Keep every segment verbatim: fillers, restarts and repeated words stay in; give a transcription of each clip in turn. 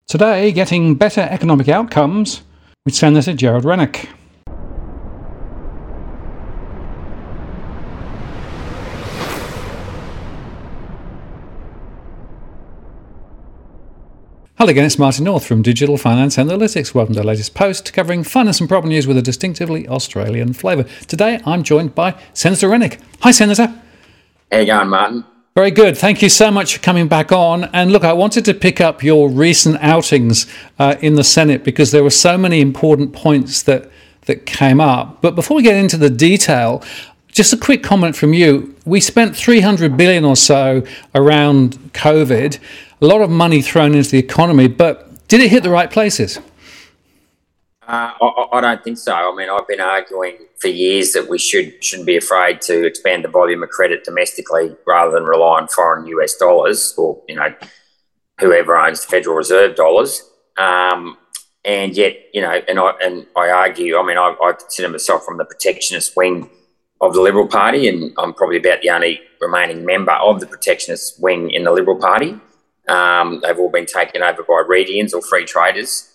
Today, getting better economic outcomes with Senator Gerard Rennick. Hello again, it's Martin North from Digital Finance Analytics. Welcome to the latest post covering finance and property news with a distinctively Australian flavour. Today, I'm joined by Senator Rennick. Hi, Senator. How you going, Martin? Very good. Thank you so much for coming back on. And look, I wanted to pick up your recent outings uh, in the Senate because there were so many important points that, that came up. But before we get into the detail, just a quick comment from you. We spent three hundred billion dollars or so around COVID, a lot of money thrown into the economy, but did it hit the right places? Uh, I, I don't think so. I mean, I've been arguing for years that we should, shouldn't be afraid to expand the volume of credit domestically rather than rely on foreign U S dollars or, you know, whoever owns the Federal Reserve dollars. Um, and yet, you know, and I and I argue, I mean, I, I consider myself from the protectionist wing of the Liberal Party, and I'm probably about the only remaining member of the protectionist wing in the Liberal Party. Um, they've all been taken over by Reidians or free traders.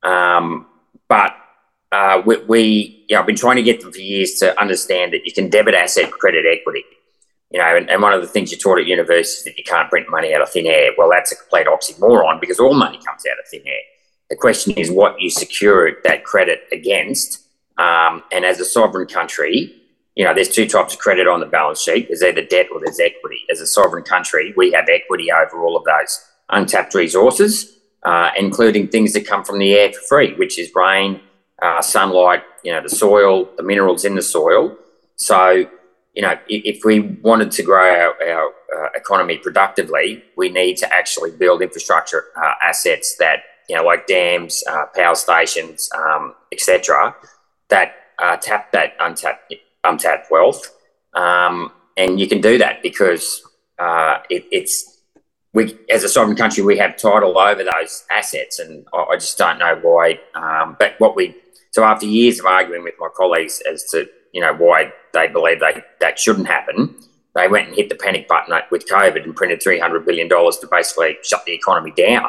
Um, but uh, we, we you know, I've been trying to get them for years to understand that you can debit asset credit equity. You know, and, and one of the things you're taught at university is that you can't print money out of thin air. Well, that's a complete oxymoron because all money comes out of thin air. The question is what you secure that credit against. Um, and as a sovereign country, you know, there's two types of credit on the balance sheet. There's either debt or there's equity. As a sovereign country, we have equity over all of those untapped resources, uh, including things that come from the air for free, which is rain, uh, sunlight, you know, the soil, the minerals in the soil. So, you know, if, if we wanted to grow our, our uh, economy productively, we need to actually build infrastructure uh, assets that, you know, like dams, uh, power stations, um, et cetera, that uh, tap that untapped untapped wealth, um, and you can do that because uh, it, it's we as a sovereign country we have title over those assets, and I, I just don't know why. Um, but what we so after years of arguing with my colleagues as to you know why they believe they that shouldn't happen, they went and hit the panic button with COVID and printed three hundred billion dollars to basically shut the economy down.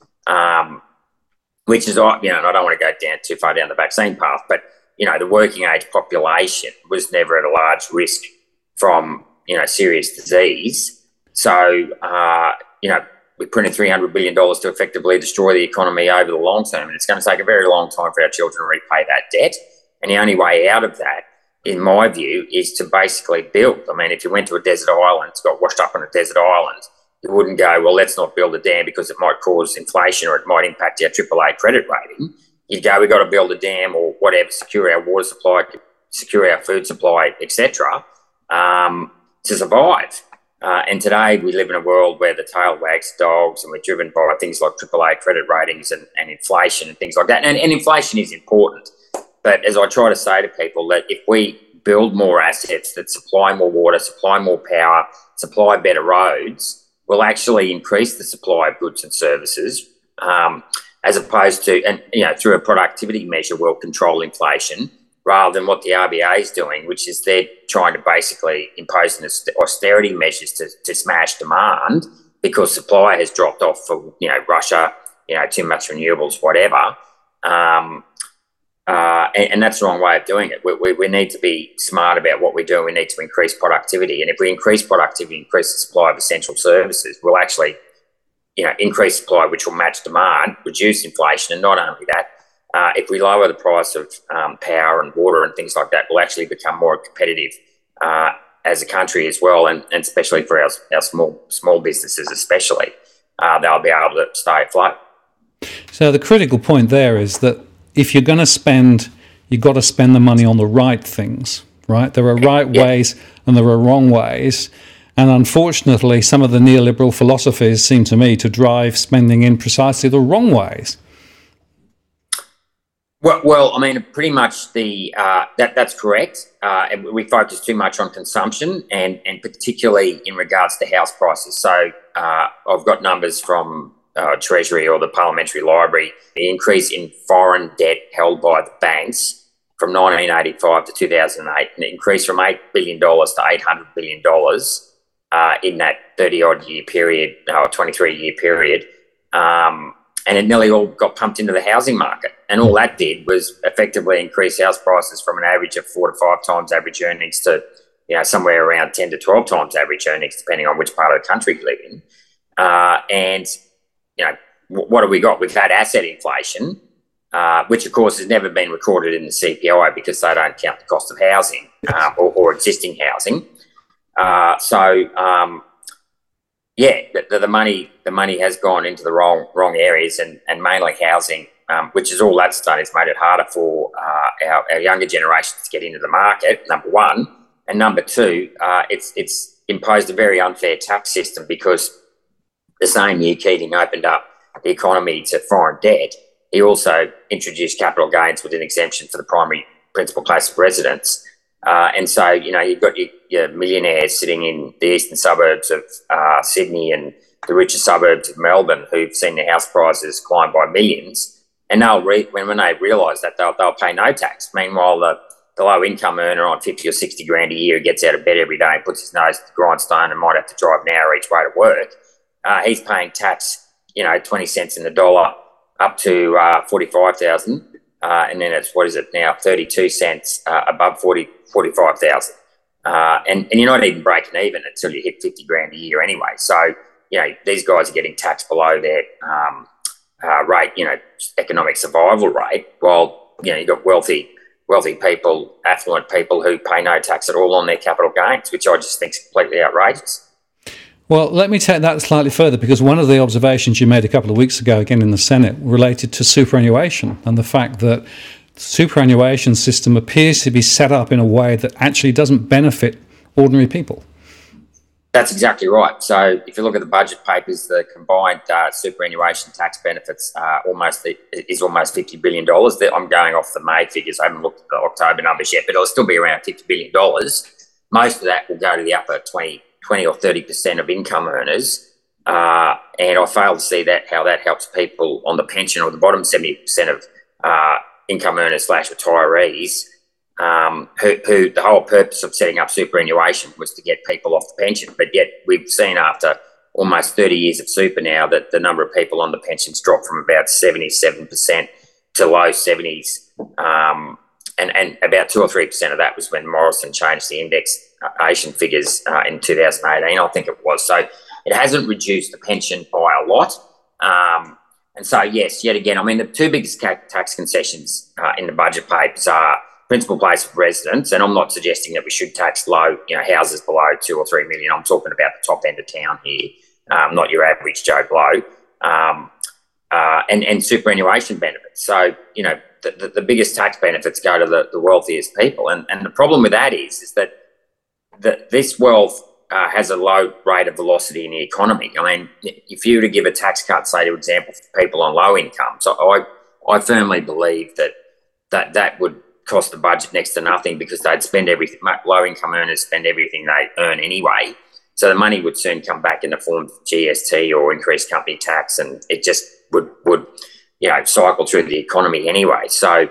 Um, which is, you know, and I don't want to go down too far down the vaccine path, but you know, the working age population was never at a large risk from, you know, serious disease. So, uh, you know, we printed three hundred billion dollars to effectively destroy the economy over the long term. And it's going to take a very long time for our children to repay that debt. And the only way out of that, in my view, is to basically build. I mean, if you went to a desert island, it's got washed up on a desert island, you wouldn't go, well, let's not build a dam because it might cause inflation or it might impact our triple A credit rating. You'd go, we've got to build a dam or whatever, secure our water supply, secure our food supply, et cetera, um, to survive. Uh, and today we live in a world where the tail wags dogs and we're driven by things like triple A credit ratings and, and inflation and things like that. And, and inflation is important. But as I try to say to people, that if we build more assets that supply more water, supply more power, supply better roads, we'll actually increase the supply of goods and services, um, as opposed to, and you know, through a productivity measure, we'll control inflation rather than what the R B A is doing, which is they're trying to basically impose an austerity measures to, to smash demand because supply has dropped off for, you know, Russia, you know, too much renewables, whatever. Um, uh, and, and that's the wrong way of doing it. We, we, we need to be smart about what we do. We need to increase productivity. And if we increase productivity, increase the supply of essential services, we'll actually you know, increase supply, which will match demand, reduce inflation, and not only that, uh, if we lower the price of um, power and water and things like that, we'll actually become more competitive uh, as a country as well, and, and especially for our, our small small businesses especially, uh, they'll be able to stay afloat. So the critical point there is that if you're going to spend, you've got to spend the money on the right things, right? There are right yeah. ways and there are wrong ways. And unfortunately, some of the neoliberal philosophies seem to me to drive spending in precisely the wrong ways. Well, well I mean, pretty much the uh, that that's correct. Uh, and we focus too much on consumption, and and particularly in regards to house prices. So uh, I've got numbers from uh, Treasury or the Parliamentary Library. The increase in foreign debt held by the banks from nineteen eighty-five to two thousand eight, and it increased from eight billion dollars to eight hundred billion dollars. Uh, in that thirty-odd year period, or twenty-three-year period, um, and it nearly all got pumped into the housing market. And all that did was effectively increase house prices from an average of four to five times average earnings to, you know, somewhere around ten to twelve times average earnings, depending on which part of the country you live in. Uh, and, you know, w- what have we got? We've had asset inflation, uh, which, of course, has never been recorded in the C P I because they don't count the cost of housing uh, or, or existing housing. Uh, so, um, yeah, the, the money the money has gone into the wrong wrong areas, and, and mainly housing, um, which is all that's done is made it harder for uh, our, our younger generations to get into the market, number one. And number two, uh, it's it's imposed a very unfair tax system because the same year Keating opened up the economy to foreign debt, he also introduced capital gains with an exemption for the primary principal place of residence. Uh, and so, you know, you've got your, your millionaires sitting in the eastern suburbs of uh, Sydney and the richer suburbs of Melbourne who've seen their house prices climb by millions. And they'll re- when, when they realise that, they'll, they'll pay no tax. Meanwhile, the, the low-income earner on fifty or sixty grand a year who gets out of bed every day and puts his nose to the grindstone and might have to drive an hour each way to work, uh, he's paying tax, you know, twenty cents in the dollar up to uh, forty-five thousand. Uh, and then it's, what is it now, thirty-two cents uh, above forty, forty-five thousand. Uh, and, and you're not even breaking even until you hit fifty grand a year anyway. So, you know, these guys are getting taxed below their um, uh, rate, you know, economic survival rate, while, you know, you've got wealthy, wealthy people, affluent people who pay no tax at all on their capital gains, which I just think is completely outrageous. Well, let me take that slightly further, because one of the observations you made a couple of weeks ago, again in the Senate, related to superannuation and the fact that the superannuation system appears to be set up in a way that actually doesn't benefit ordinary people. That's exactly right. So if you look at the budget papers, the combined uh, superannuation tax benefits uh, almost is almost fifty billion dollars. I'm going off the May figures. I haven't looked at the October numbers yet, but it'll still be around fifty billion dollars. Most of that will go to the upper twenty or thirty percent of income earners. Uh, and I fail to see that how that helps people on the pension or the bottom seventy percent of uh, income earners slash retirees, um, who, who the whole purpose of setting up superannuation was to get people off the pension. But yet we've seen after almost thirty years of super now that the number of people on the pensions dropped from about seventy-seven percent to low seventies. Um, and, and about two or three percent of that was when Morrison changed the indexation figures uh, in two thousand eighteen, I think it was. So it hasn't reduced the pension by a lot. Um, and so, yes, yet again, I mean, the two biggest tax concessions uh, in the budget papers are principal place of residence, and I'm not suggesting that we should tax low, you know, houses below two or three million. I'm talking about the top end of town here, um, not your average Joe Blow, um, uh, and, and superannuation benefits. So, you know, the, the, the biggest tax benefits go to the, the wealthiest people. And, and the problem with that is, is that the, this wealth uh, has a low rate of velocity in the economy. I mean, if you were to give a tax cut, say, to example, for people on low income, so I, I firmly believe that, that that would cost the budget next to nothing, because they'd spend everything, low income earners spend everything they earn anyway. So the money would soon come back in the form of G S T or increased company tax, and it just would, would you know, cycle through the economy anyway. So,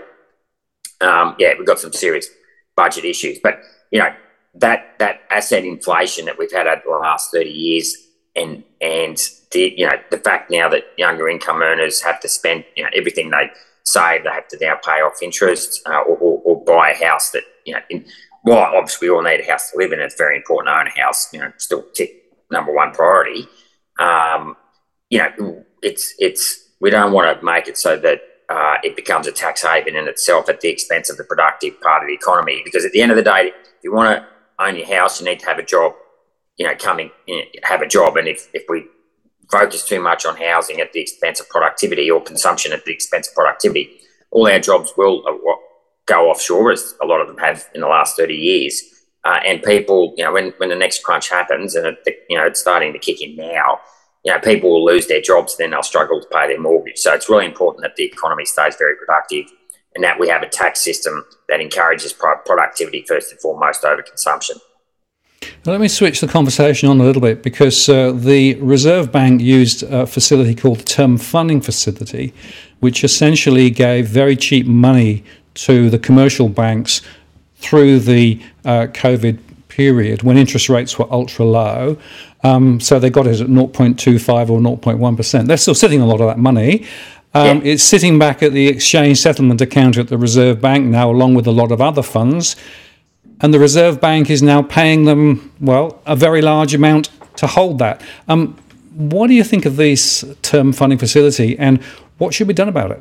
um, yeah, we've got some serious budget issues. But, you know, that that asset inflation that we've had over the last thirty years, and and the, you know, the fact now that younger income earners have to spend, you know, everything they save, they have to now pay off interest uh, or, or, or buy a house that, you know, in, well, obviously we all need a house to live in. It's very important to own a house, you know, still tick number one priority. Um, you know, it's, it's, we don't want to make it so that uh, it becomes a tax haven in itself at the expense of the productive part of the economy, because at the end of the day, if you want to own your house, you need to have a job, you know, coming, you know, have a job. And if, if we focus too much on housing at the expense of productivity, or consumption at the expense of productivity, all our jobs will uh, go offshore, as a lot of them have in the last thirty years. Uh, and people, you know, when, when the next crunch happens, and it, you know, it's starting to kick in now, you know, people will lose their jobs, then they'll struggle to pay their mortgage. So it's really important that the economy stays very productive, and that we have a tax system that encourages pro- productivity first and foremost over consumption. Let me switch the conversation on a little bit, because uh, the Reserve Bank used a facility called the Term Funding Facility, which essentially gave very cheap money to the commercial banks through the uh, COVID period when interest rates were ultra low. Um, so they got it at zero point two five or zero point one percent. They're still sitting on a lot of that money. Um, yeah. It's sitting back at the exchange settlement account at the Reserve Bank now, along with a lot of other funds. And the Reserve Bank is now paying them, well, a very large amount to hold that. Um, what do you think of this term funding facility, and what should be done about it?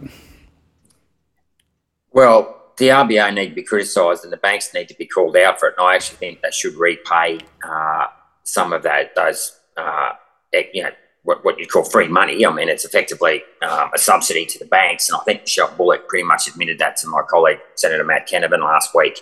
Well, the R B A need to be criticised and the banks need to be called out for it. And I actually think they should repay uh, some of that, those, uh, you know, what, what you call free money. I mean, it's effectively um, a subsidy to the banks. And I think Michelle Bullock pretty much admitted that to my colleague, Senator Matt Canavan, last week.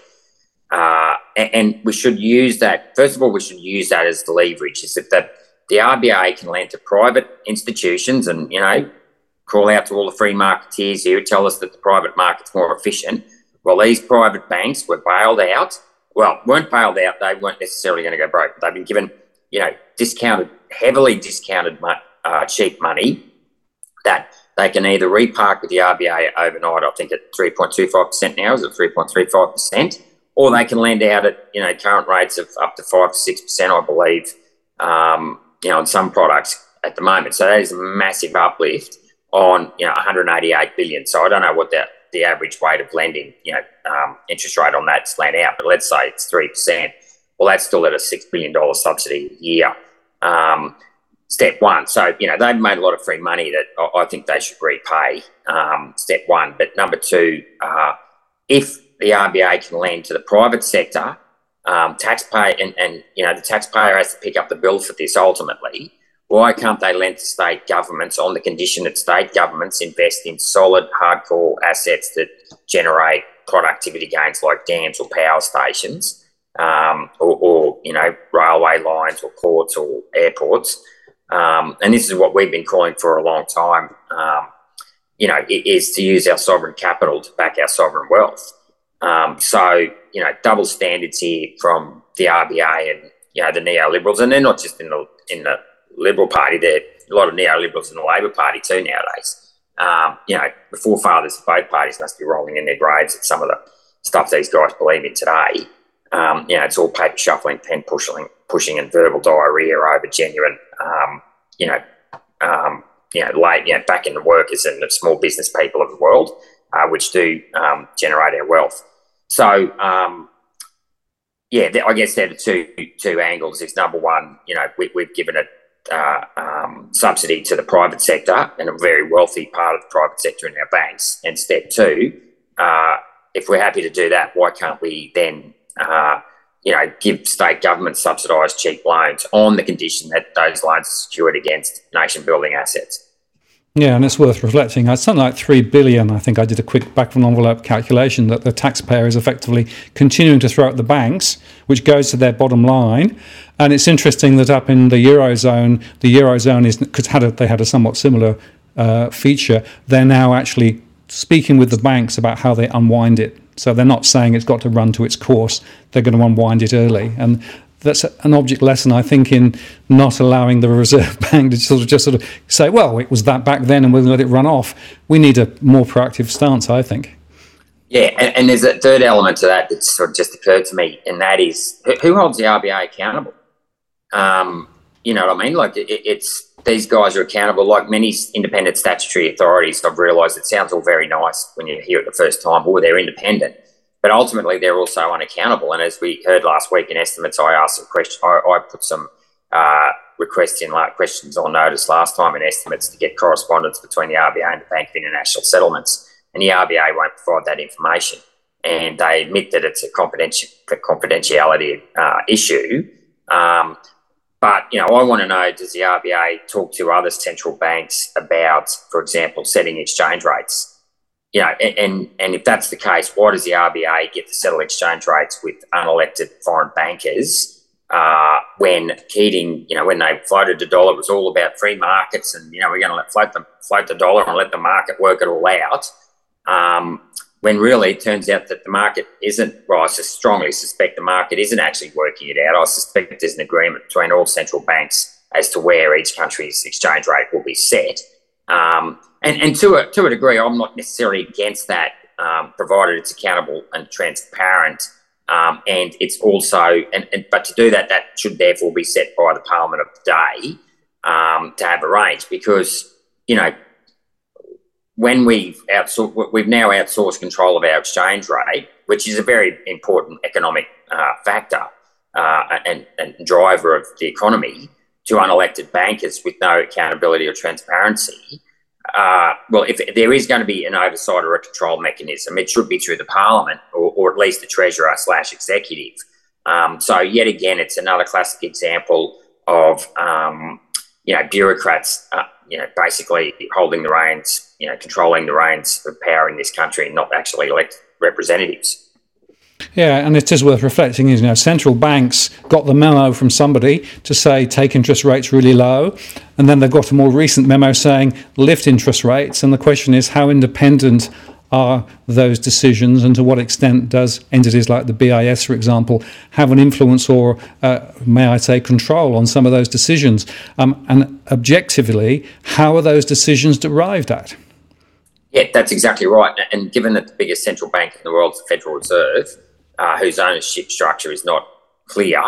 Uh, and, and we should use that. First of all, we should use that as the leverage, is that the, the R B A can lend to private institutions and, you know, call out to all the free marketeers here, tell us that the private market's more efficient. Well, these private banks were bailed out. Well, weren't bailed out. They weren't necessarily going to go broke. They've been given, you know, discounted, heavily discounted uh, cheap money that they can either repark with the R B A overnight, I think at three point two five percent now, is it three point three five percent? Or they can lend out at, you know, current rates of up to five to six percent, I believe, um, you know, on some products at the moment. So that is a massive uplift on, you know, one hundred eighty-eight billion. So I don't know what the, the average rate of lending, you know, um, interest rate on that's lent out, but let's say it's three percent. Well, that's still at a six billion dollars subsidy a year. Um, step one. So, you know, they've made a lot of free money that I, I think they should repay, um, step one. But number two, uh, if the R B A can lend to the private sector, um, taxpayer, and, and, you know, the taxpayer has to pick up the bill for this ultimately. Why can't they lend to state governments on the condition that state governments invest in solid, hardcore assets that generate productivity gains like dams or power stations, um, or, or, you know, railway lines or ports or airports? Um, and this is what we've been calling for a long time, um, you know, is to use our sovereign capital to back our sovereign wealth. Um, so, you know, double standards here from the R B A and, you know, the neoliberals, and they're not just in the in the Liberal Party, there are a lot of neoliberals in the Labor Party too nowadays. Um, you know, the forefathers of both parties must be rolling in their graves at some of the stuff these guys believe in today. Um, you know, it's all paper shuffling, pen pushing, pushing, and verbal diarrhea over genuine, um, you know, um, you know, late, you know, back in the workers and the small business people of the world, uh, which do um, generate our wealth. So, um, yeah, I guess there are the two two angles. Is number one, you know, we, we've given it. Uh, um, subsidy to the private sector and a very wealthy part of the private sector in our banks. And step two, uh, if we're happy to do that, why can't we then, uh, you know, give state governments subsidised cheap loans on the condition that those loans are secured against nation-building assets? Yeah, and it's worth reflecting. It's something like three billion dollars. I think I did a quick back-of-an-envelope calculation that the taxpayer is effectively continuing to throw at the banks, which goes to their bottom line. And it's interesting that up in the Eurozone, the Eurozone is, because had a, they had a somewhat similar uh, feature, they're now actually speaking with the banks about how they unwind it. So they're not saying it's got to run to its course. They're going to unwind it early. And that's an object lesson, I think, in not allowing the Reserve Bank to sort of just sort of say, well, it was that back then and we'll let it run off. We need a more proactive stance, I think. Yeah, and, and there's a third element to that that sort of just occurred to me, and that is, who holds the R B A accountable? Um, you know what I mean? Like, it, it's these guys are accountable. Like many independent statutory authorities, I've realised it sounds all very nice when you hear it the first time, oh, they're independent. But ultimately, they're also unaccountable. And as we heard last week in estimates, I asked some questions. I, I put some uh, requests in, like questions on notice last time in estimates to get correspondence between the R B A and the Bank of International Settlements. And the R B A won't provide that information. And they admit that it's a confidenti- confidentiality uh, issue. Um, but, you know, I want to know, does the R B A talk to other central banks about, for example, setting exchange rates? You know, and, and if that's the case, why does the R B A get to settle exchange rates with unelected foreign bankers uh, when Keating, you know, when they floated the dollar, it was all about free markets and, you know, we're going to let float the, float the dollar and let the market work it all out. Um, when really it turns out that the market isn't, well, I strongly suspect the market isn't actually working it out. I suspect there's an agreement between all central banks as to where each country's exchange rate will be set. Um, and, and to a, to a degree, I'm not necessarily against that, um, provided it's accountable and transparent, Um, and it's also, and, and but to do that, that should therefore be set by the Parliament of the day um, to have arranged, because, you know, when we've outsourced, we've now outsourced control of our exchange rate, which is a very important economic uh, factor uh, and, and driver of the economy, to unelected bankers with no accountability or transparency. Uh, well, if there is going to be an oversight or a control mechanism, it should be through the Parliament, or, or at least the Treasurer slash executive. Um, so yet again, it's another classic example of, um, you know, bureaucrats, uh, you know, basically holding the reins, you know, controlling the reins of power in this country and not actually elect representatives. Yeah, and it is worth reflecting, you know, central banks got the memo from somebody to say take interest rates really low, and then they've got a more recent memo saying lift interest rates, and the question is how independent are those decisions, and to what extent does entities like the B I S, for example, have an influence or, uh, may I say, control on some of those decisions? Um, and objectively, how are those decisions derived at? Yeah, that's exactly right. And given that the biggest central bank in the world is the Federal Reserve, uh, whose ownership structure is not clear,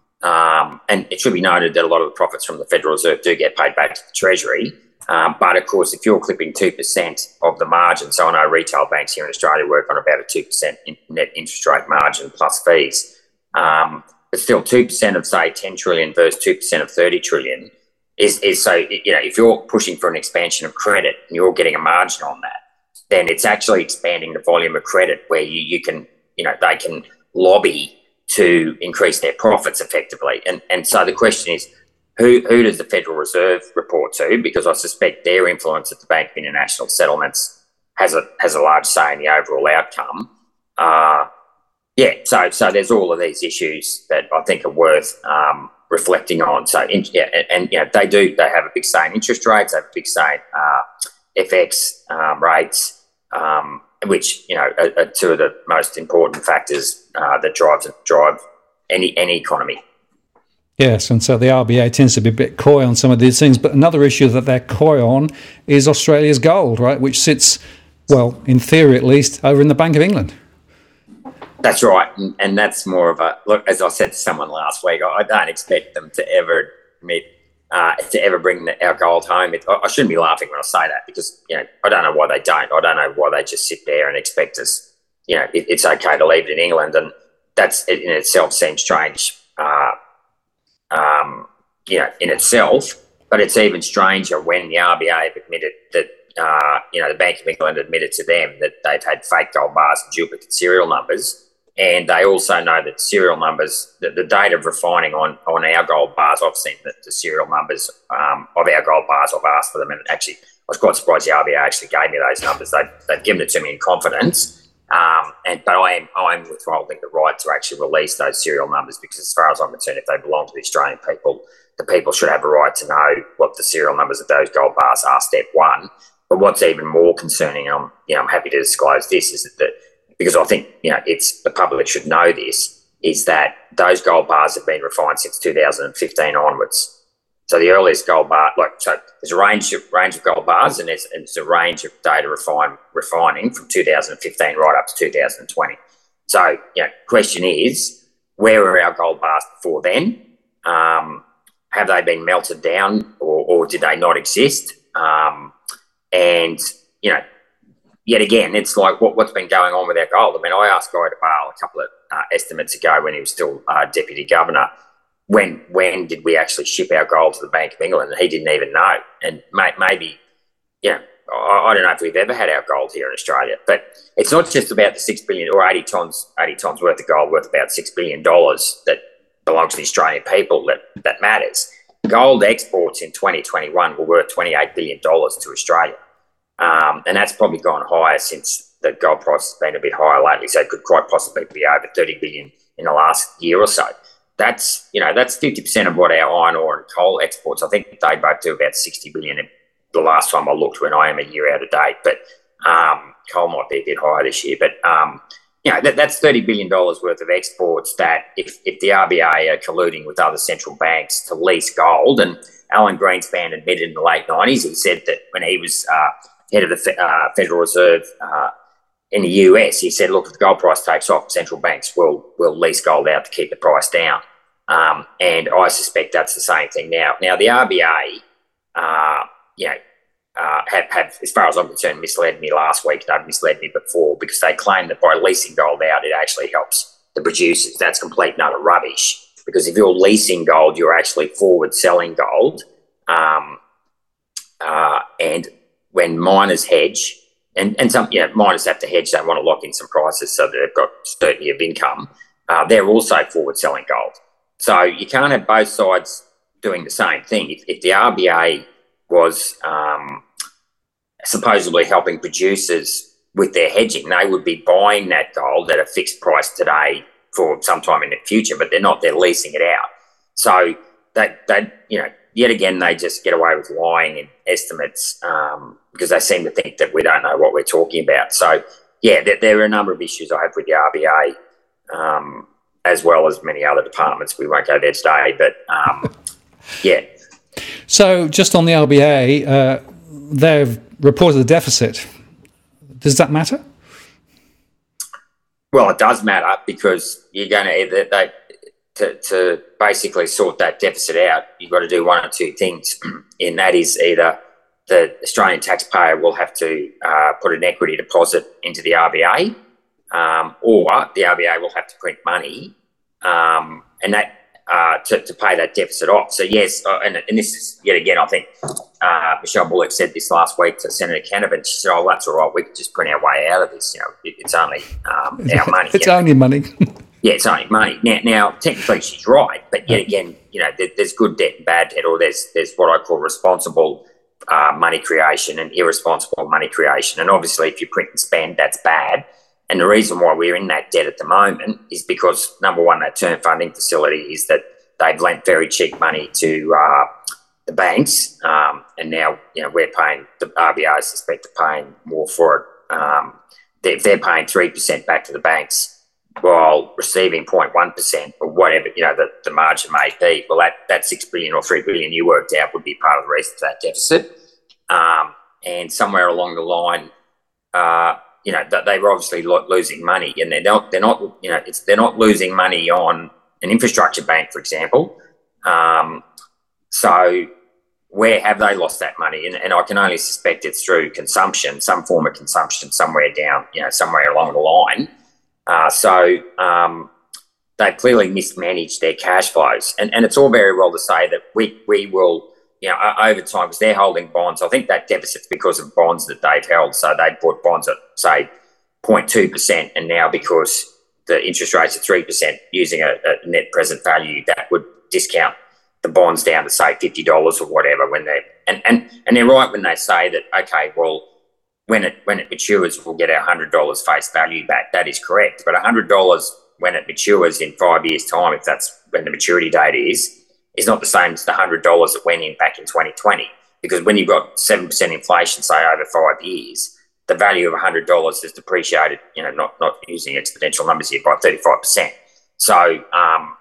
um, and it should be noted that a lot of the profits from the Federal Reserve do get paid back to the Treasury. Um, but of course, if you're clipping two percent of the margin, so I know retail banks here in Australia work on about a two percent net interest rate margin plus fees, um, but still two percent of, say, ten trillion versus two percent of thirty trillion is, is so, you know, if you're pushing for an expansion of credit and you're getting a margin on that, then it's actually expanding the volume of credit where you, you can, you know, they can lobby to increase their profits effectively. And, and so the question is, Who, who does the Federal Reserve report to? Because I suspect their influence at the Bank of International Settlements has a has a large say in the overall outcome. Uh, yeah, so so there's all of these issues that I think are worth um, reflecting on. So in, yeah, and, and you know they do they have a big say in interest rates, they have a big say in uh, F X um, rates, um, which you know are, are two of the most important factors uh, that drive drive any any economy. Yes, and so the R B A tends to be a bit coy on some of these things. But another issue that they're coy on is Australia's gold, right, which sits, well, in theory at least, over in the Bank of England. That's right. And, and that's more of a, look, as I said to someone last week, I don't expect them to ever admit, uh, to ever bring the, our gold home. It, I shouldn't be laughing when I say that because, you know, I don't know why they don't. I don't know why they just sit there and expect us, you know, it, it's okay to leave it in England. And that's, it in itself seems strange. Uh, Um, you know, in itself, but it's even stranger when the R B A have admitted that, uh, you know, the Bank of England admitted to them that they've had fake gold bars and duplicate serial numbers, and they also know that serial numbers, the, the date of refining on, on our gold bars, I've seen that the serial numbers um, of our gold bars, I've asked for them, and actually I was quite surprised the R B A actually gave me those numbers. They, they've given it to me in confidence. Um, and but I am I am withholding the right to actually release those serial numbers because, as far as I'm concerned, if they belong to the Australian people, the people should have a right to know what the serial numbers of those gold bars are. Step one. But what's even more concerning, and I'm you know I'm happy to disclose this, is that the, because I think you know it's the public should know this, is that those gold bars have been refined since two thousand fifteen onwards. So the earliest gold bar, like, so there's a range of range of gold bars, and there's, and there's a range of data refine, refining from two thousand fifteen right up to two thousand twenty. So, you know, question is, where were our gold bars before then? Um, have they been melted down, or, or did they not exist? Um, and, you know, yet again, it's like what, what's been going on with our gold. I mean, I asked Guy Debale a couple of uh, estimates ago when he was still uh, Deputy Governor, When when did we actually ship our gold to the Bank of England? And he didn't even know. And may, maybe, you know, I, I don't know if we've ever had our gold here in Australia. But it's not just about the six billion or eighty tons, eighty tons worth of gold worth about six billion dollars that belongs to the Australian people that that matters. Gold exports in twenty twenty-one were worth twenty-eight billion dollars to Australia, um, and that's probably gone higher since the gold price has been a bit higher lately. So it could quite possibly be over thirty billion dollars in the last year or so. That's, you know, that's fifty percent of what our iron ore and coal exports. I think they both do about sixty billion the last time I looked, when I am a year out of date. But um, coal might be a bit higher this year. But, um, you know, that, that's thirty billion dollars worth of exports that if, if the R B A are colluding with other central banks to lease gold, and Alan Greenspan admitted in the late nineties, he said that when he was uh, head of the uh, Federal Reserve, uh, in the U S, he said, look, if the gold price takes off, central banks will will lease gold out to keep the price down. Um, and I suspect that's the same thing now. Now, the R B A, uh, you know, uh, have, have, as far as I'm concerned, misled me last week. They've misled me before because they claim that by leasing gold out, it actually helps the producers. That's complete and utter rubbish, because if you're leasing gold, you're actually forward selling gold. Um, uh, and when miners hedge, and, and some, you know, miners have to hedge, they want to lock in some prices so that they've got certainty of income. Uh, they're also forward selling gold. So you can't have both sides doing the same thing. If, if the R B A was um, supposedly helping producers with their hedging, they would be buying that gold at a fixed price today for sometime in the future, but they're not. They're leasing it out. So that, that you know, yet again, they just get away with lying in estimates um, because they seem to think that we don't know what we're talking about. So, yeah, there, there are a number of issues I have with the R B A, um, as well as many other departments. We won't go there today, but um, yeah. So just on the R B A, uh, they've reported a deficit. Does that matter? Well, it does matter, because you're going to either they, to, to basically sort that deficit out, you've got to do one or two things, and that is either the Australian taxpayer will have to uh, put an equity deposit into the R B A, um, or the R B A will have to print money, um, and that uh, to, to pay that deficit off. So yes, uh, and, and this is yet again, I think uh, Michelle Bullock said this last week to Senator Canavan. She said, "Oh, that's all right. We could just print our way out of this. You know, it, it's only um, our money. It's you know? only money." Yeah, it's only money. Now, now, technically she's right, but yet again, you know, there, there's good debt and bad debt, or there's there's what I call responsible uh, money creation and irresponsible money creation. And obviously, if you print and spend, that's bad. And the reason why we're in that debt at the moment is because, number one, that term funding facility is that they've lent very cheap money to uh, the banks, um, and now, you know, we're paying, the R B A, I suspect, are paying more for it. Um, if they're paying three percent back to the banks while receiving zero point one percent or whatever, you know, the, the margin may be, well, that, that six billion dollars or three billion dollars you worked out would be part of the reason for that deficit. Um, and somewhere along the line, uh, you know, they were obviously lo- losing money, and they're not, they're not, you know, it's, they're not losing money on an infrastructure bank, for example. Um, so where have they lost that money? And, and I can only suspect it's through consumption, some form of consumption somewhere down, you know, somewhere along the line. Uh, so um, they've clearly mismanaged their cash flows. And, and it's all very well to say that we, we will, you know, over time, because they're holding bonds. I think that deficit's because of bonds that they've held. So they bought bonds at, say, zero point two percent, and now because the interest rates are three percent, using a, a net present value, that would discount the bonds down to, say, fifty dollars or whatever. When they're, and, and, and they're right when they say that, okay, well, when it when it matures, we'll get our one hundred dollars face value back. That is correct. But one hundred dollars when it matures in five years' time, if that's when the maturity date is, is not the same as the one hundred dollars that went in back in twenty twenty. Because when you've got seven percent inflation, say, over five years, the value of one hundred dollars has depreciated, you know, not, not using exponential numbers here, by thirty-five percent. So, um,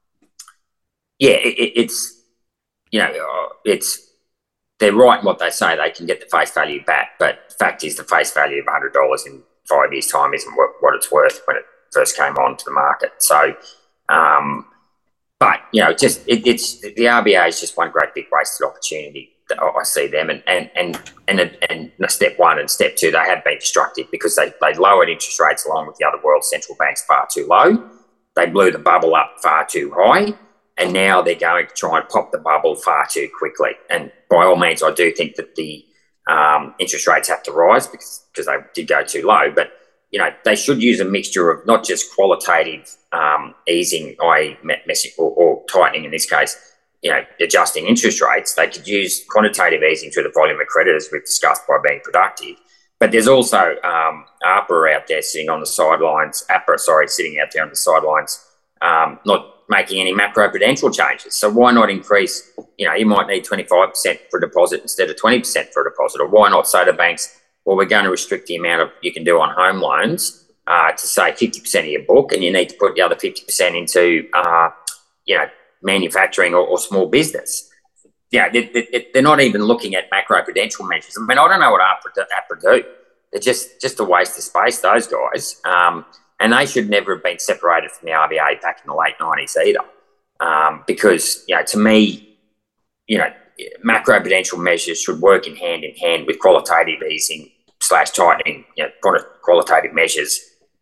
yeah, it, it, it's, you know, it's, they're right in what they say. They can get the face value back, but the fact is the face value of one hundred dollars in five years' time isn't what, what it's worth when it first came onto the market. So, um, but, you know, just it, it's the R B A is just one great big wasted opportunity. That I see them, and and and and, and step one and step two, they have been destructive because they, they lowered interest rates along with the other world central banks far too low. They blew the bubble up far too high, and now they're going to try and pop the bubble far too quickly. And by all means, I do think that the um, interest rates have to rise because because they did go too low. But, you know, they should use a mixture of not just qualitative um, easing, that is, or, or tightening in this case, you know, adjusting interest rates. They could use quantitative easing through the volume of credit, as we've discussed, by being productive. But there's also um, APRA out there sitting on the sidelines, APRA, sorry, sitting out there on the sidelines, um, not making any macroprudential changes. So why not increase, you know, you might need twenty-five percent for a deposit instead of twenty percent for a deposit, or why not say to banks, well, we're going to restrict the amount of you can do on home loans uh, to, say, fifty percent of your book, and you need to put the other fifty percent into, uh, you know, manufacturing or, or small business. Yeah, they, they, they're not even looking at macroprudential measures. I mean, I don't know what APRA do. APRA do. they're just, just a waste of space, those guys. Um, and they should never have been separated from the R B A back in the late nineties either. Um, because, you know, to me, you know, macroprudential measures should work in hand in hand with qualitative easing slash tightening, you know, qualitative measures,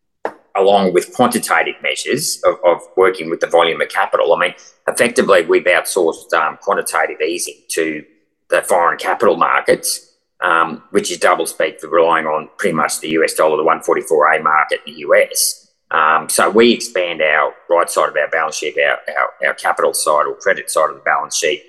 along with quantitative measures of, of working with the volume of capital. I mean, effectively, we've outsourced um, quantitative easing to the foreign capital markets, um, which is double speak for relying on pretty much the U S dollar, the one forty-four A market in the U S. Um, so we expand our right side of our balance sheet, our, our, our capital side or credit side of the balance sheet,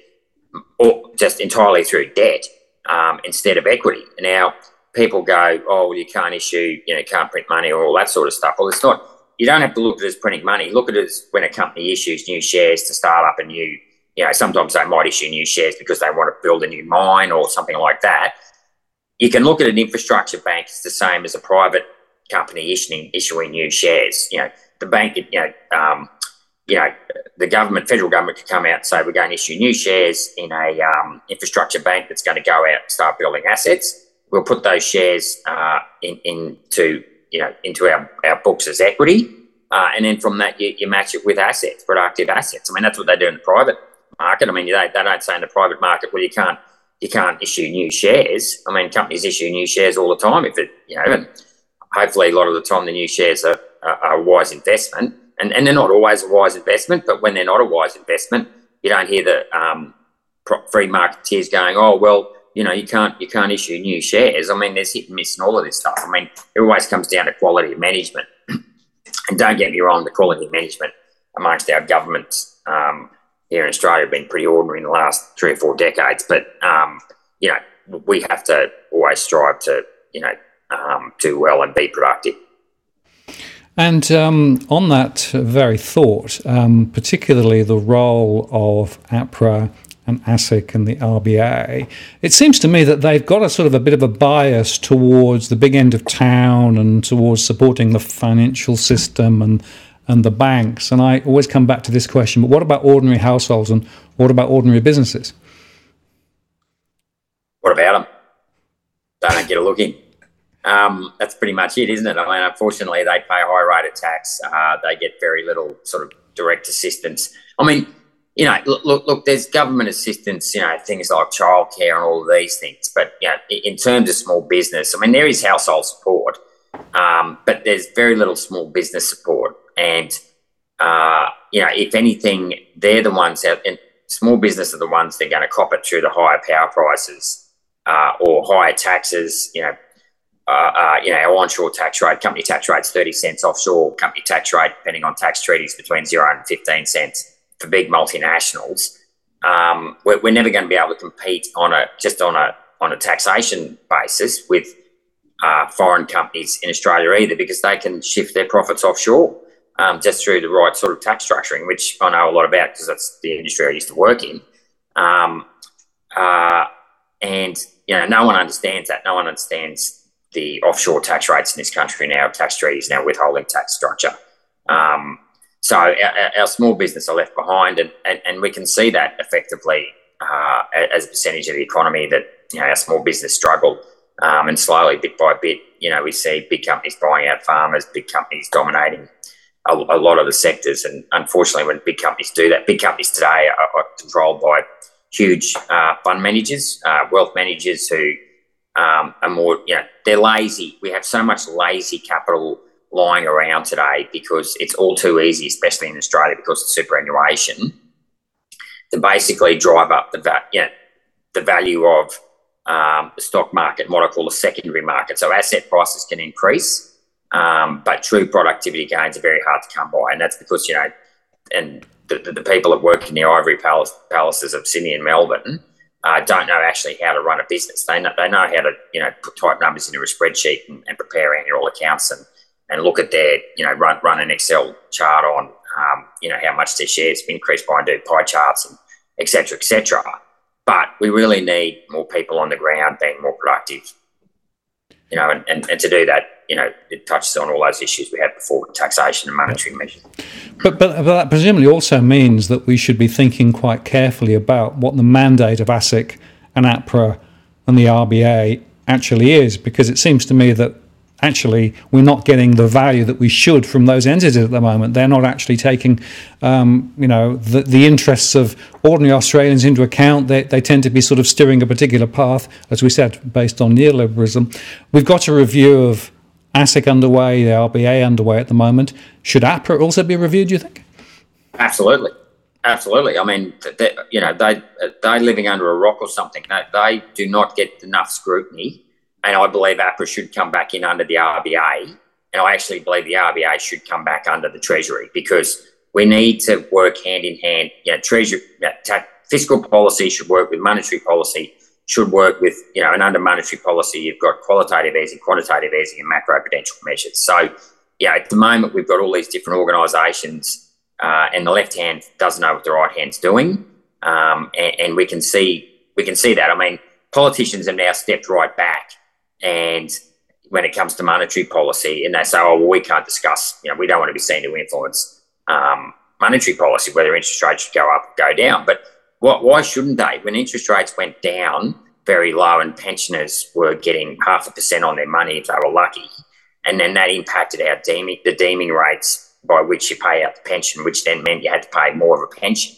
or just entirely through debt um, instead of equity. Now, people go, oh, well, you can't issue, you know, can't print money or all that sort of stuff. Well, it's not, you don't have to look at it as printing money. Look at it as when a company issues new shares to start up a new, you know, sometimes they might issue new shares because they want to build a new mine or something like that. You can look at an infrastructure bank as the same as a private company issuing issuing new shares. You know, the bank, you know, um, you know, the government, federal government could come out and say we're going to issue new shares in a um, infrastructure bank that's going to go out and start building assets. We'll put those shares uh, in, into, you know, into our, our books as equity, uh, and then from that you, you match it with assets, productive assets. I mean, that's what they do in the private market. I mean, they, they don't say in the private market, well, you can't you can't issue new shares. I mean, companies issue new shares all the time. If it, you know, and hopefully a lot of the time the new shares are, are, are a wise investment, and, and they're not always a wise investment. But when they're not a wise investment, you don't hear the um, free marketeers going, oh well, you know, you can't you can't issue new shares. I mean, there's hit and miss and all of this stuff. I mean, it always comes down to quality of management. And don't get me wrong, the quality of management amongst our governments um, here in Australia have been pretty ordinary in the last three or four decades. But, um, you know, we have to always strive to, you know, um, do well and be productive. And um, on that very thought, um, particularly the role of APRA and ASIC and the R B A, it seems to me that they've got a sort of a bit of a bias towards the big end of town and towards supporting the financial system and and the banks. And I always come back to this question, but what about ordinary households and what about ordinary businesses? What about them? They don't get a look in. Um, that's pretty much it, isn't it? I mean, unfortunately, they pay a high rate of tax. Uh, they get very little sort of direct assistance. I mean, you know, look, look, look, there's government assistance, you know, things like childcare and all of these things. But, you know, in terms of small business, I mean, there is household support, um, but there's very little small business support. And, uh, you know, if anything, they're the ones out, and small business are the ones that are going to cop it through the higher power prices uh, or higher taxes, you know. Uh, uh, you know, our onshore tax rate, company tax rate's thirty cents, offshore company tax rate, depending on tax treaties, between zero and fifteen cents. For big multinationals, um, we're, we're never going to be able to compete on a just on a on a taxation basis with uh, foreign companies in Australia either, because they can shift their profits offshore um, just through the right sort of tax structuring, which I know a lot about because that's the industry I used to work in. Um, uh, and you know, no one understands that. No one understands the offshore tax rates in this country now, tax treaties now, withholding tax structure. Um, So our, our small business are left behind, and, and, and we can see that effectively uh, as a percentage of the economy that, you know, our small business struggle, um, and slowly, bit by bit, you know, we see big companies buying out farmers, big companies dominating a, a lot of the sectors. And unfortunately, when big companies do that, big companies today are, are controlled by huge uh, fund managers, uh, wealth managers who um, are more, you know, they're lazy. We have so much lazy capital lying around today because it's all too easy, especially in Australia because of superannuation, to basically drive up the va- you know, the value of um, the stock market, what I call the secondary market. So asset prices can increase, um, but true productivity gains are very hard to come by, and that's because, you know, and the, the, the people that work in the ivory palace, palaces of Sydney and Melbourne uh, don't know actually how to run a business. They know, they know how to, you know, put type numbers into a spreadsheet and, and prepare annual accounts and and look at their, you know, run run an Excel chart on, um, you know, how much their shares have increased by and do pie charts and et cetera, et cetera. But we really need more people on the ground being more productive, you know, and, and, and to do that, you know, it touches on all those issues we had before with taxation and monetary measures. But, but, but that presumably also means that we should be thinking quite carefully about what the mandate of ASIC and APRA and the R B A actually is, because it seems to me that actually we're not getting the value that we should from those entities at the moment. They're not actually taking, um, you know, the, the interests of ordinary Australians into account. They, they tend to be sort of steering a particular path, as we said, based on neoliberalism. We've got a review of ASIC underway, the R B A underway at the moment. Should APRA also be reviewed, do you think? Absolutely. Absolutely. I mean, they, you know, they, they're living under a rock or something. They, they do not get enough scrutiny. And I believe APRA should come back in under the R B A. And I actually believe the R B A should come back under the Treasury, because we need to work hand in hand. You know, Treasury, you know, fiscal policy should work with monetary policy, should work with, you know, and under monetary policy, you've got qualitative easing, quantitative easing, and macroprudential measures. So, yeah, at the moment, we've got all these different organisations, uh, and the left hand doesn't know what the right hand's doing. Um, and, and we can see, we can see that. I mean, politicians have now stepped right back. And when it comes to monetary policy, and they say, oh, well, we can't discuss, you know, we don't want to be seen to influence um, monetary policy, whether interest rates should go up or go down. But what, why shouldn't they? When interest rates went down very low and pensioners were getting half a percent on their money if they were lucky, and then that impacted our deeming, the deeming rates by which you pay out the pension, which then meant you had to pay more of a pension.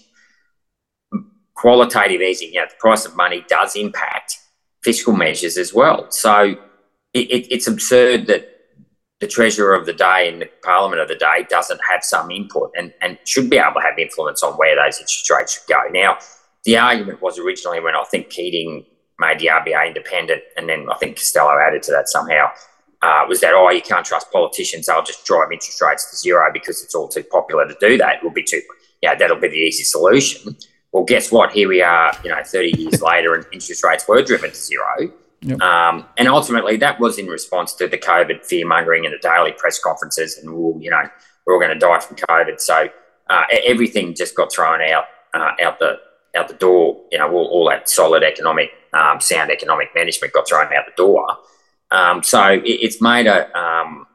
Qualitative easing, you know, the price of money does impact fiscal measures as well. So it, it, it's absurd that the Treasurer of the day and the Parliament of the day doesn't have some input and, and should be able to have influence on where those interest rates should go. Now, the argument was originally, when I think Keating made the R B A independent, and then I think Costello added to that somehow, uh, was that, oh, you can't trust politicians, they'll just drive interest rates to zero because it's all too popular to do that. It will be too, yeah, that'll be the easy solution. Well, guess what? Here we are, you know, thirty years later, and interest rates were driven to zero. Yep. Um, and ultimately, that was in response to the COVID fear-mongering and the daily press conferences, and, we'll, you know, we're all going to die from COVID. So uh, everything just got thrown out uh, out the out the door. You know, all, all that solid economic, um, sound economic management got thrown out the door. Um, so it, it's made a, um,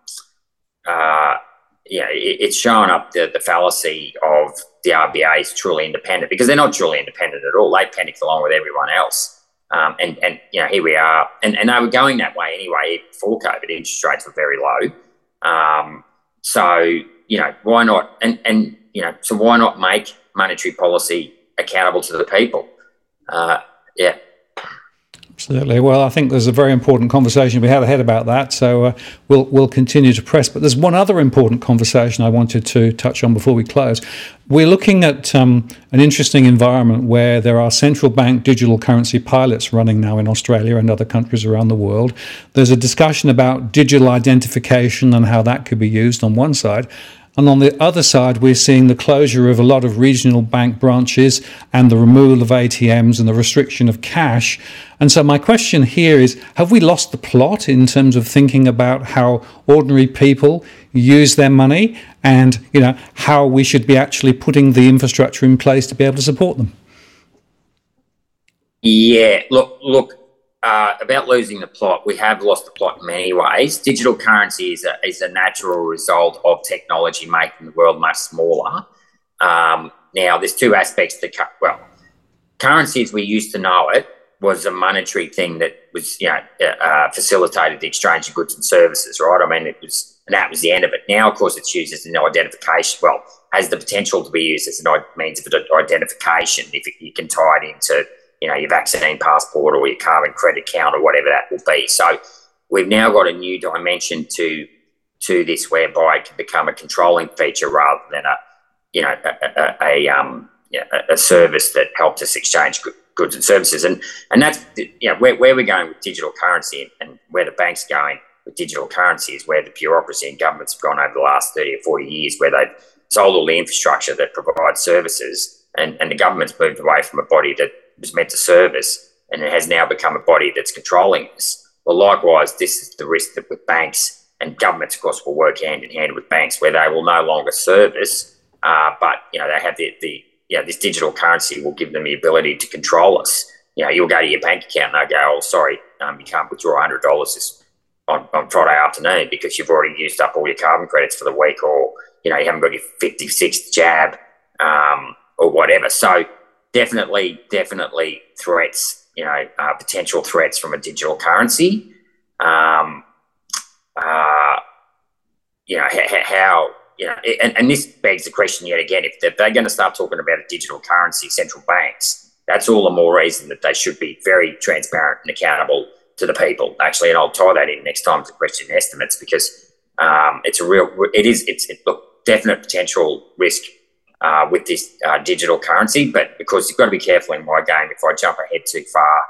uh, yeah, it, it's shown up the, the fallacy of the R B A is truly independent, because they're not truly independent at all. They panicked along with everyone else. Um, and, and, you know, here we are. And, and they were going that way anyway before COVID. Interest rates were very low. Um, so, you know, why not? And, and, you know, so why not make monetary policy accountable to the people? Uh, yeah. Absolutely. Well, I think there's a very important conversation we had ahead about that, so uh, we'll we'll continue to press. But there's one other important conversation I wanted to touch on before we close. We're looking at um, an interesting environment where there are central bank digital currency pilots running now in Australia and other countries around the world. There's a discussion about digital identification and how that could be used on one side. And on the other side, we're seeing the closure of a lot of regional bank branches and the removal of A T Ms and the restriction of cash. And so my question here is, have we lost the plot in terms of thinking about how ordinary people use their money, and, you know, how we should be actually putting the infrastructure in place to be able to support them? Yeah, look, look. Uh, about losing the plot, we have lost the plot in many ways. Digital currency is a, is a natural result of technology making the world much smaller. Um, now, there's two aspects to, well, currency as we used to know it was a monetary thing that was, you know, uh, facilitated the exchange of goods and services, right? I mean, it was, and that was the end of it. Now, of course, it's used as an identification, well, has the potential to be used as an means of identification if it, you can tie it into, you know, your vaccine passport or your carbon credit account or whatever that will be. So we've now got a new dimension to to this, whereby it can become a controlling feature rather than a, you know, a, a, a um a service that helps us exchange goods and services. And and that's, you know, where, where we're going with digital currency, and where the bank's going with digital currency is where the bureaucracy and governments have gone over the last thirty or forty years, where they've sold all the infrastructure that provides services, and, and the government's moved away from a body that was meant to service, and it has now become a body that's controlling us. Well, likewise, this is the risk that with banks, and governments, of course, will work hand in hand with banks, where they will no longer service, uh, but, you know, they have the, the, you know, this digital currency will give them the ability to control us. You know, you'll go to your bank account and they'll go, oh, sorry, um, you can't withdraw one hundred dollars this, on, on Friday afternoon because you've already used up all your carbon credits for the week, or, you know, you haven't got your fifty-sixth jab, um, or whatever. So, Definitely, definitely threats you know, uh, potential threats from a digital currency. Um, uh, you know, how, how you know, and, and this begs the question yet again, if they're, they're going to start talking about a digital currency, central banks, that's all the more reason that they should be very transparent and accountable to the people, actually. And I'll tie that in next time to question estimates, because um, it's a real, it is, it's it, look, definite potential risk uh, with this uh, digital currency, but because you've got to be careful in my game. If I jump ahead too far,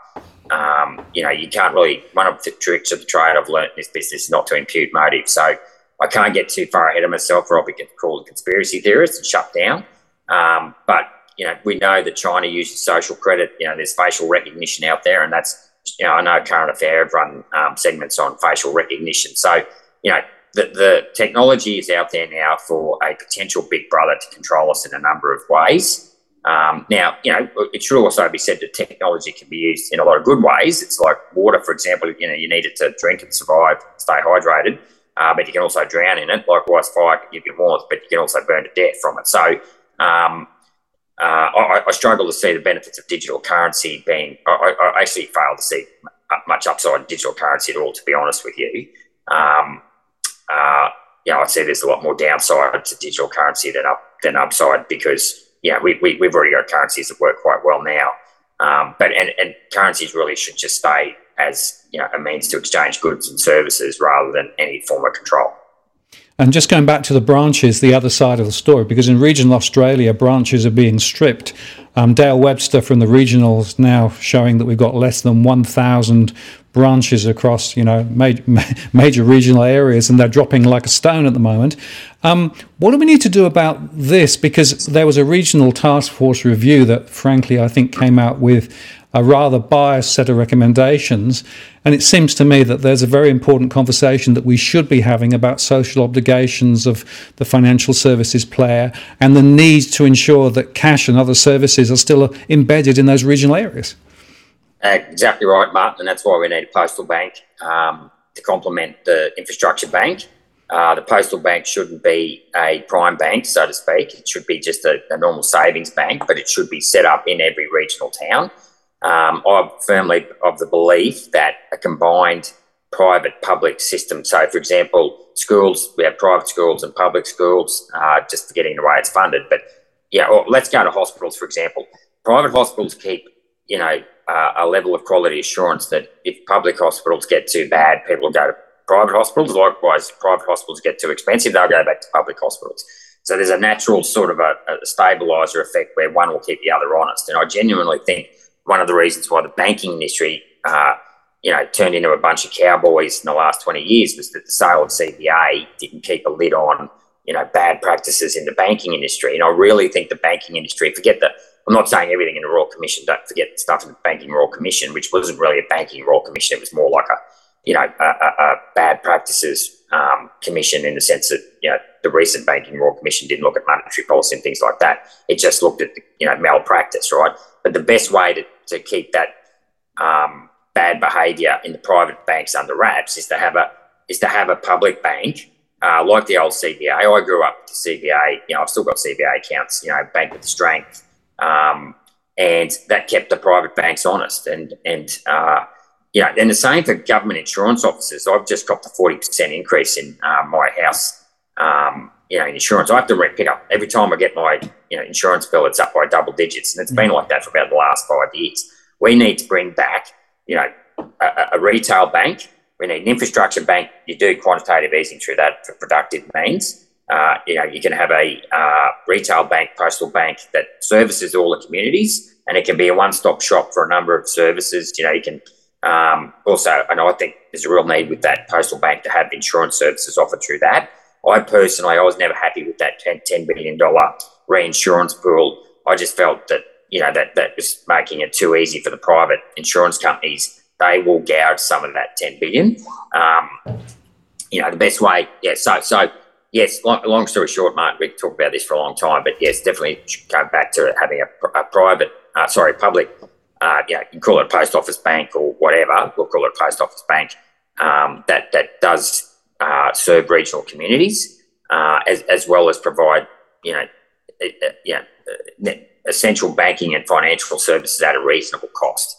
um, you know, you can't really, one of the tricks of the trade I've learned in this business is not to impute motive. So I can't get too far ahead of myself, or I'll be called a conspiracy theorist and shut down. Um, but, you know, we know that China uses social credit. You know, there's facial recognition out there, and that's, you know, I know Current Affair have run um, segments on facial recognition. So, you know, the, the technology is out there now for a potential big brother to control us in a number of ways. Um, now, you know, it should also be said that technology can be used in a lot of good ways. It's like water, for example. You know, you need it to drink and survive, stay hydrated, uh, but you can also drown in it. Likewise, fire can give you warmth, but you can also burn to death from it. So um, uh, I, I struggle to see the benefits of digital currency being, I, I actually fail to see much upside in digital currency at all, to be honest with you. Um, uh, you know, I'd say there's a lot more downside to digital currency than up than upside, because yeah, we, we, we've already got currencies that work quite well now. Um, but and, and currencies really should just stay as, you know, a means to exchange goods and services rather than any form of control. And just going back to the branches, the other side of the story, because in regional Australia, branches are being stripped. Um, Dale Webster from the regionals now showing that we've got less than one thousand branches across, you know, major, major regional areas, and they're dropping like a stone at the moment. Um, what do we need to do about this? Because there was a regional task force review that, frankly, I think came out with a rather biased set of recommendations. And it seems to me that there's a very important conversation that we should be having about social obligations of the financial services player and the need to ensure that cash and other services are still embedded in those regional areas. Uh, exactly right, Martin, and that's why we need a postal bank um, to complement the infrastructure bank. Uh, the postal bank shouldn't be a prime bank, so to speak. It should be just a, a normal savings bank, but it should be set up in every regional town. Um, I'm firmly of the belief that a combined private-public system, so for example, schools, we have private schools and public schools, uh, just forgetting the way it's funded. But yeah, or let's go to hospitals, for example. Private hospitals keep, you know, uh, a level of quality assurance that if public hospitals get too bad, people will go to private hospitals. Likewise, if private hospitals get too expensive, they'll go back to public hospitals. So there's a natural sort of a, a stabiliser effect where one will keep the other honest. And I genuinely think one of the reasons why the banking industry, uh, you know, turned into a bunch of cowboys in the last twenty years was that the sale of C B A didn't keep a lid on, you know, bad practices in the banking industry. And I really think the banking industry, forget the, I'm not saying everything in the Royal Commission, don't forget the stuff in the Banking Royal Commission, which wasn't really a banking Royal Commission. It was more like a, you know, a, a, a bad practices um, commission, in the sense that, you know, the recent Banking Royal Commission didn't look at monetary policy and things like that. It just looked at, the, you know, malpractice, right? But the best way to, to keep that um, bad behaviour in the private banks under wraps is to have a is to have a public bank uh, like the old C B A. I grew up with the C B A. You know, I've still got C B A accounts. You know, bank with strength, um, and that kept the private banks honest. And and uh, you know, and the same for government insurance officers. I've just got the forty percent increase in uh, my house. Um, you know, in insurance, I have to pick up every time I get my, you know, insurance bill. It's up by double digits, and it's been like that for about the last five years. We need to bring back, you know, a, a retail bank. We need an infrastructure bank. You do quantitative easing through that for productive means. Uh, you know, you can have a uh, retail bank, postal bank that services all the communities, and it can be a one-stop shop for a number of services. You know, you can um, also, and I think there's a real need with that postal bank to have insurance services offered through that. I personally, I was never happy with that ten billion dollars reinsurance pool. I just felt that, you know, that, that was making it too easy for the private insurance companies. They will gouge some of that ten billion dollars. Um, you know, the best way, yeah, so, so yes, long, long story short, Mark, we can talk about this for a long time, but yes, definitely should go back to having a, a private, uh, sorry, public, uh, you know, you can call it a post office bank or whatever, we'll call it a post office bank, um, that, that does Uh, serve regional communities, uh, as, as well as provide, you know, uh, you know, uh, essential banking and financial services at a reasonable cost.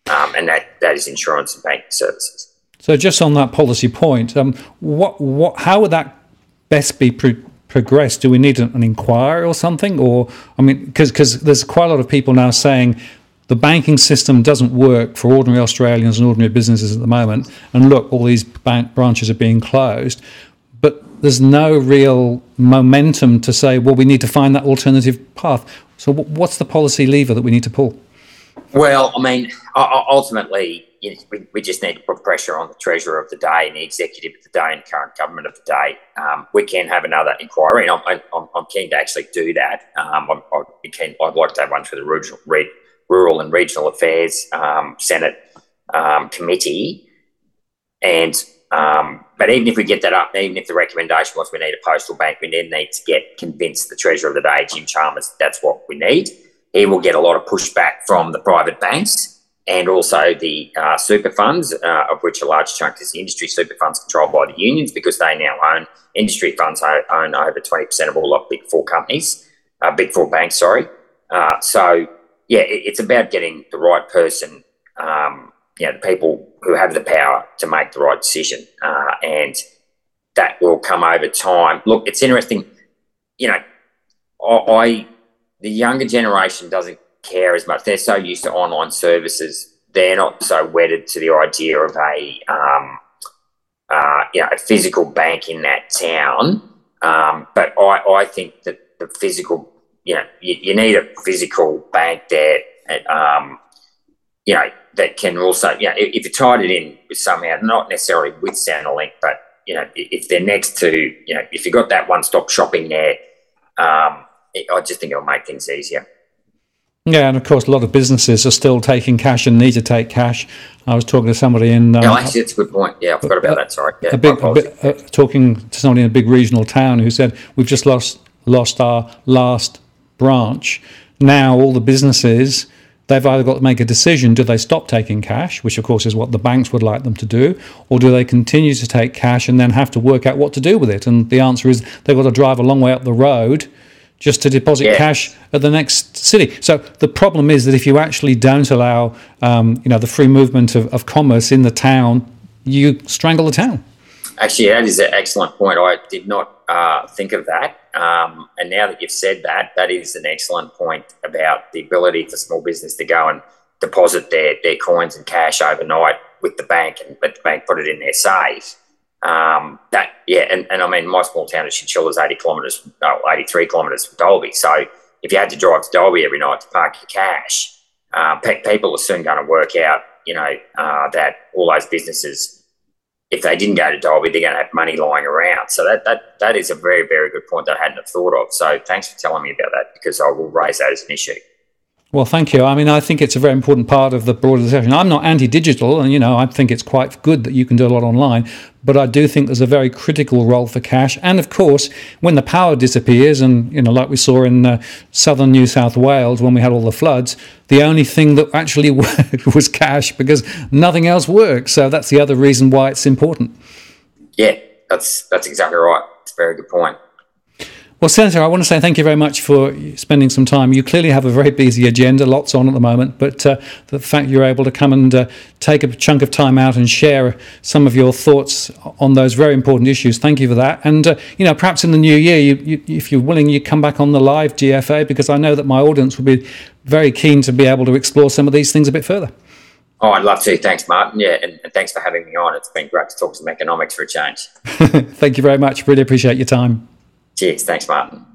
um, and that, that is insurance and banking services. So just on that policy point, um, what what how would that best be pro- progressed? Do we need an, an inquiry or something? Or I mean, because because there's quite a lot of people now saying the banking system doesn't work for ordinary Australians and ordinary businesses at the moment. And look, all these bank branches are being closed. But there's no real momentum to say, well, we need to find that alternative path. So what's the policy lever that we need to pull? Well, I mean, ultimately, you know, we, we just need to put pressure on the Treasurer of the day and the Executive of the day and the current government of the day. Um, we can have another inquiry, and I'm, I'm, I'm keen to actually do that. Um, I'm, I'd, be keen, I'd like to have one for the regional, Rural and Regional Affairs um, Senate um, Committee. And um, but even if we get that up, even if the recommendation was we need a postal bank, we then need to get convinced the Treasurer of the day, Jim Chalmers, that's what we need. He will get a lot of pushback from the private banks and also the uh, super funds, uh, of which a large chunk is the industry super funds controlled by the unions, because they now own, industry funds own over twenty percent of all of big four companies, uh, big four banks, sorry. Uh, so, yeah, it, it's about getting the right person, um, you know, the people who have the power to make the right decision. Uh, and that will come over time. Look, it's interesting, you know, I, I the younger generation doesn't care as much. They're so used to online services. They're not so wedded to the idea of a, um, uh, you know, a physical bank in that town. Um, but I, I think that the physical, you know, you, you need a physical bank there, at, um, you know, that can also, you know, if, if you tied it in with somehow, not necessarily with Centrelink, but, you know, if they're next to, you know, if you've got that one-stop shopping there, um, it, I just think it'll make things easier. Yeah, and of course, a lot of businesses are still taking cash and need to take cash. I was talking to somebody in... Um, yeah, actually, that's a good point. Yeah, I forgot about that, sorry. Yeah, a big, a bit, uh, talking to somebody in a big regional town who said, we've just lost lost our last branch. Now all the businesses, they've either got to make a decision, do they stop taking cash, which of course is what the banks would like them to do, or do they continue to take cash and then have to work out what to do with it? And the answer is they've got to drive a long way up the road just to deposit yeah. cash at the next city. So the problem is that if you actually don't allow, um, you know, the free movement of, of commerce in the town, you strangle the town. Actually, that is an excellent point. I did not uh, think of that. Um, and now that you've said that, that is an excellent point about the ability for small business to go and deposit their, their coins and cash overnight with the bank and let the bank put it in their safe. Um, that yeah, and, and I mean, my small town of Chinchilla is eighty kilometres, no, eighty-three kilometres from Dalby. So if you had to drive to Dalby every night to park your cash, uh, pe- people are soon going to work out, you know, uh, that all those businesses, if they didn't go to Dalby, they're going to have money lying around. So that that that is a very, very good point that I hadn't have thought of. So thanks for telling me about that, because I will raise that as an issue. Well, thank you. I mean, I think it's a very important part of the broader discussion. I'm not anti-digital, and, you know, I think it's quite good that you can do a lot online, but I do think there's a very critical role for cash. And, of course, when the power disappears, and, you know, like we saw in uh, southern New South Wales when we had all the floods, the only thing that actually worked was cash, because nothing else works. So that's the other reason why it's important. Yeah, that's that's exactly right. It's a very good point. Well, Senator, I want to say thank you very much for spending some time. You clearly have a very busy agenda, lots on at the moment, but uh, the fact you're able to come and uh, take a chunk of time out and share some of your thoughts on those very important issues, thank you for that. And, uh, you know, perhaps in the new year, you, you, if you're willing, you come back on the live G F A, because I know that my audience would be very keen to be able to explore some of these things a bit further. Oh, I'd love to. Thanks, Martin. Yeah, and, and thanks for having me on. It's been great to talk some economics for a change. Thank you very much. Really appreciate your time. Cheers. Thanks, Martin.